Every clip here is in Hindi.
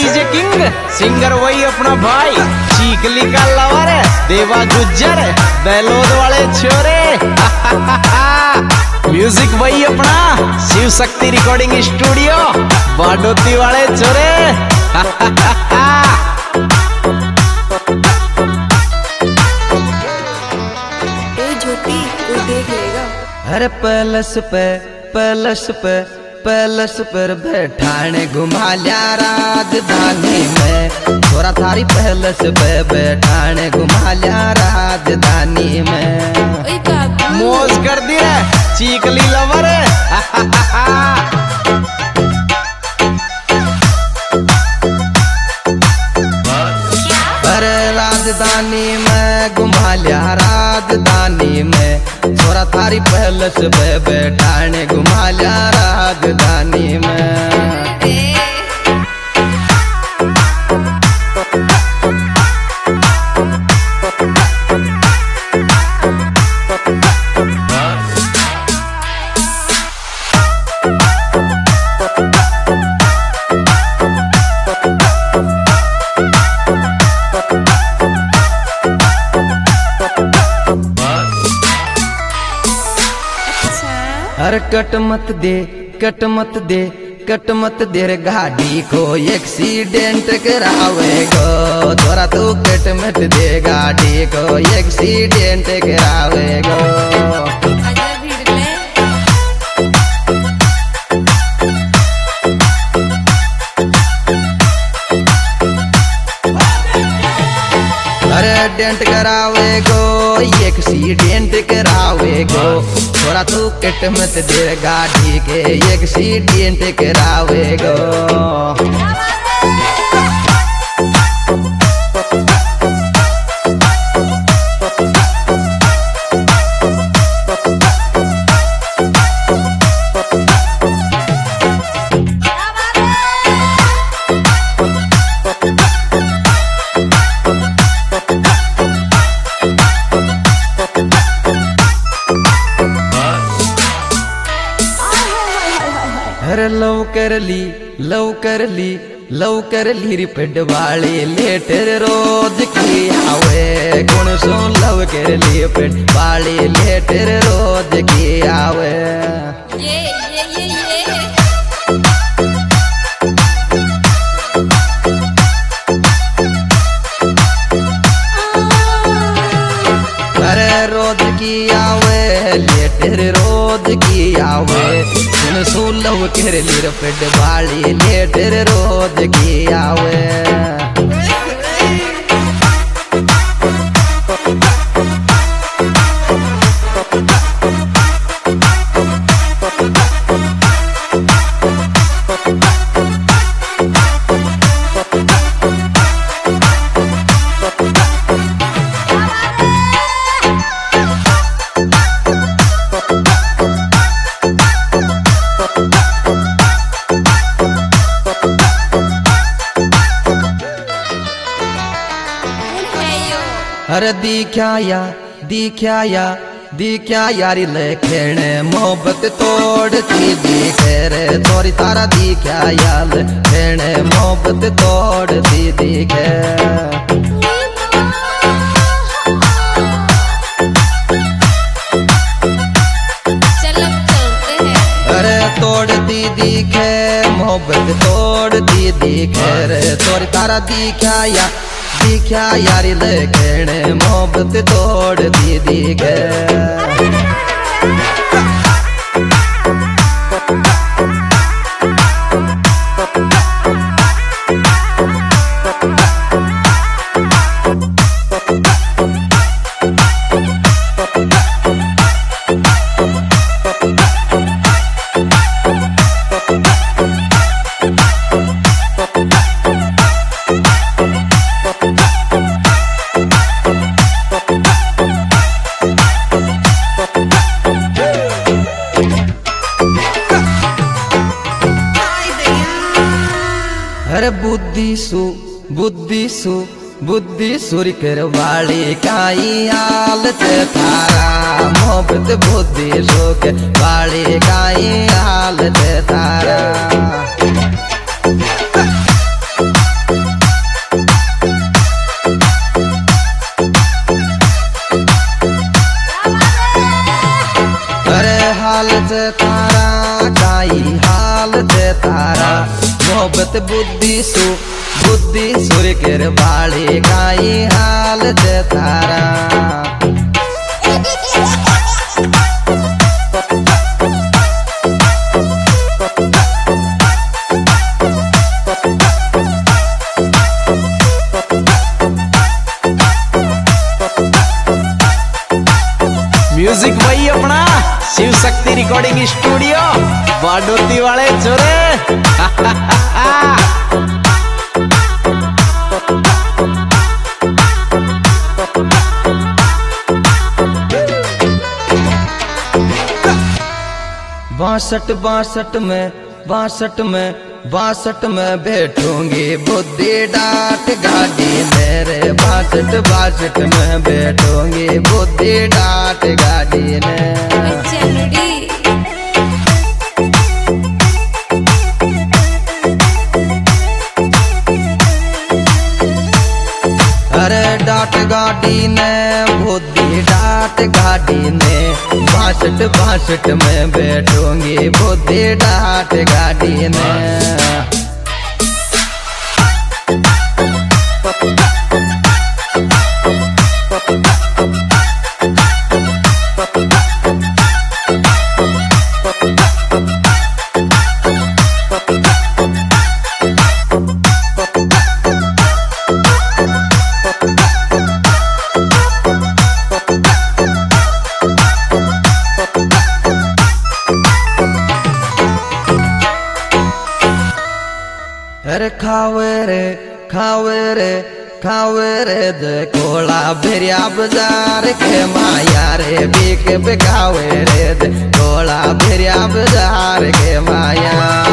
डीजे किंग सिंगर वही अपना भाई चीकली का लवर देवा गुज्जर बैलोद वाले छोरे म्यूजिक वही अपना शिव शक्ति रिकॉर्डिंग स्टूडियो बाडोती वाले छोरे ज्योति वो देख लेगा। अरे पैलस पर बैठाने घुमा लिया राजधानी में थोड़ा थारी पैलस पे बैठाने घुमा लिया राजधानी में मौज कर दिया चीकली लवर अरे राजधानी में घुमा लिया राजधानी में थोड़ा थारी पैलस पे बैठाने घुमा लिया राजधानी में। अरे कट मत दे रे गाड़ी को एक्सीडेंट करावेगो थोड़ा तू कट मत दे गाड़ी को एक्सीडेंट करावेगो। अरे डेंट करावेगो एक्सीडेंट करावेगो थोड़ा तू कट मत दे गाड़ी के एक्सीडेंट करावेगो। अरे लव कर ली रिपीट वाली लेटर रोज की आवे गुण सो लव कर ली रिपीट वाली लेटर रोज की आवे। अरे रोज की आवे लेटर रोज की आवे सुन सुलभ कर ली रपट वाली लेटर रोज की आवे। अरे दिख्या यारी लेखण मोहब्बत तोड़ती दिखे रे थोड़ी तारा दिख्या यार लेखण मोहब्बत तोड़ती दिखे। अरे तोड़ती दिखे मोहब्बत तोड़ती दिखे रे थोड़ी तारा दिख्या यारी लेकिन मोहब्बत तोड़ दी दिखे। अरे बुद्धि सुर कर वाली काई हालत थारा मोहब्बत बुद्धि सुख वाली काई हालत थारा। छे तारा मोहब्बत बुद्धि सुर केर बाली काई हाल छे तारा। म्यूजिक वही अपना शिव शक्ति रिकॉर्डिंग स्टूडियो बाडोती वाले छोरे। बासठ में बैठूंगी बुद्धि डांट गाड़ी मेरे। बासठ में बैठूंगी बुद्धि डांट गाड़ी में। अरे डांट गाड़ी ने बुद्धि डांट गाड़ी ने। बासठ में बैठूंगी बुद्धि डांट गाड़ी ने। अरे खावे रे दे कोला भेरिया बाजार के माया रे बिक बिकावे रे दे कोला भेरिया बाजार के माया।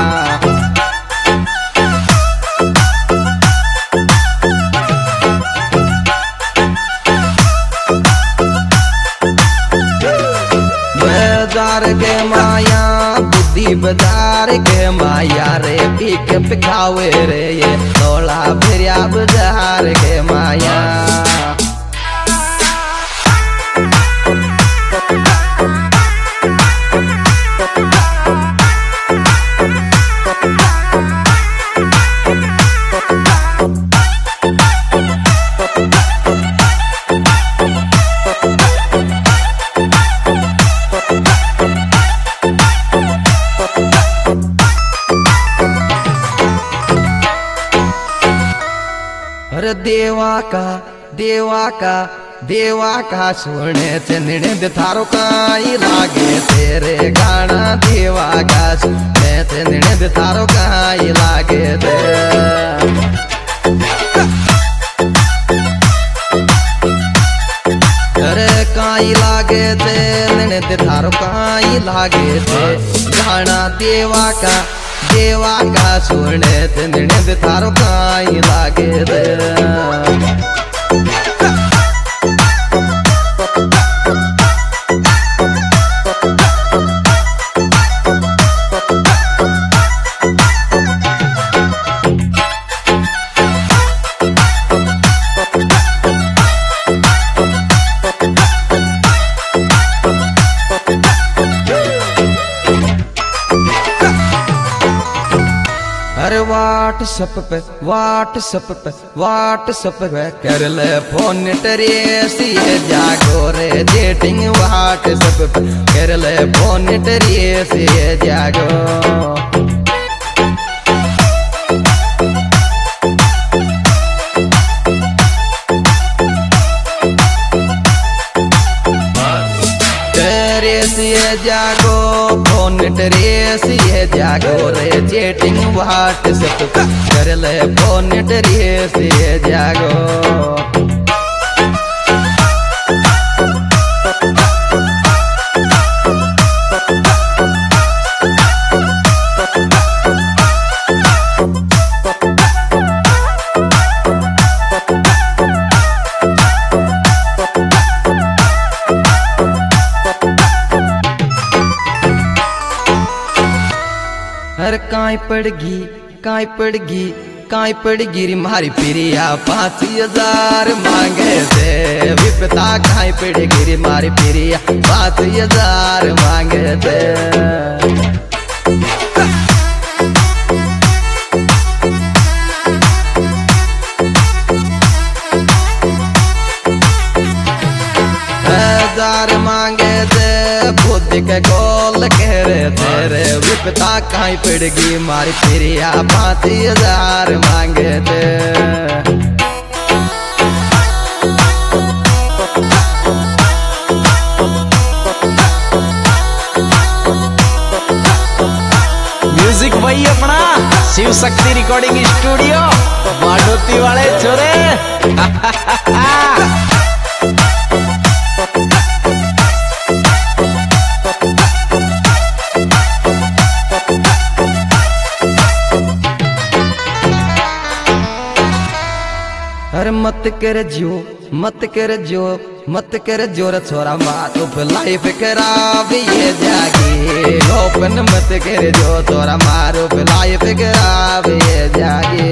बाजार के माया बुद्धि बाजार के माया रे बिक बिकावे रे ये तोला भेरिया बाजार के माया। अरे देवा का सुने चंदने थारो काई लागे तेरे गाना। देवा का सुने चंदने थारो काई लागे तेरे। अरे काई लागे थे नैने थारो काई लागे थे गाना। देवा का सुने चंदने थारो काई लागे थे। अरे व्हाट्सएप पे कर ले फोन ट्रेसी जागो रे डेटिंग। व्हाट्सएप पे कर ले फोन ट्रेसी जागो। जागो फोन ट्रेसी जागो रे चैटिंग व्हाट्सएप कर ले फोन ट्रेसी जागो। हर काई पड़गी री मारी प्रिया 5000 मांगे थे। विपता काई पड़गी री मारी प्रिया 5000 मांगे थे। के गोल कहरे तेरे विपता कहीं पड़गी मारी फिरिया 5000 मांगे थे। म्यूजिक वही अपना शिव शक्ति रिकॉर्डिंग स्टूडियो बाडोती वाले छोरे। अरे मत कर जो मत कर जो मत कर जोर छोरा मात लाइफ खराब ये जागे ओपन मत कर जो छोरा मारो लाइफ खराब ये जागे।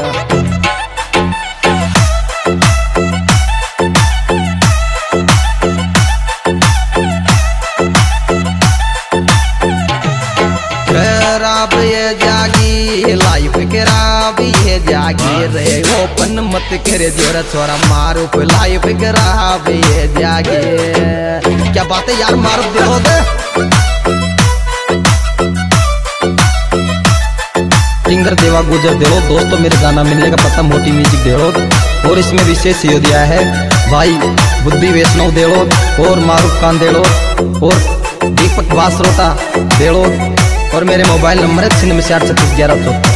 खराब ये जागी लाइफ खराब ये जागी रे ओपन मत करे जोर छोरा मारो लाइफ खराब ये जागे। क्या बात है यार मारो दिलो दे सिंगर देवा गुजर देलो। दोस्तों मेरे गाना मिलने का पता मोटी म्यूजिक देलो और इसमें विशेष यो दिया है भाई बुद्धि वैष्णव देलो और मारूफ खान देलो और दीपक बासरोटा देलो और मेरे मोबाइल नंबर है 96 38 36 11।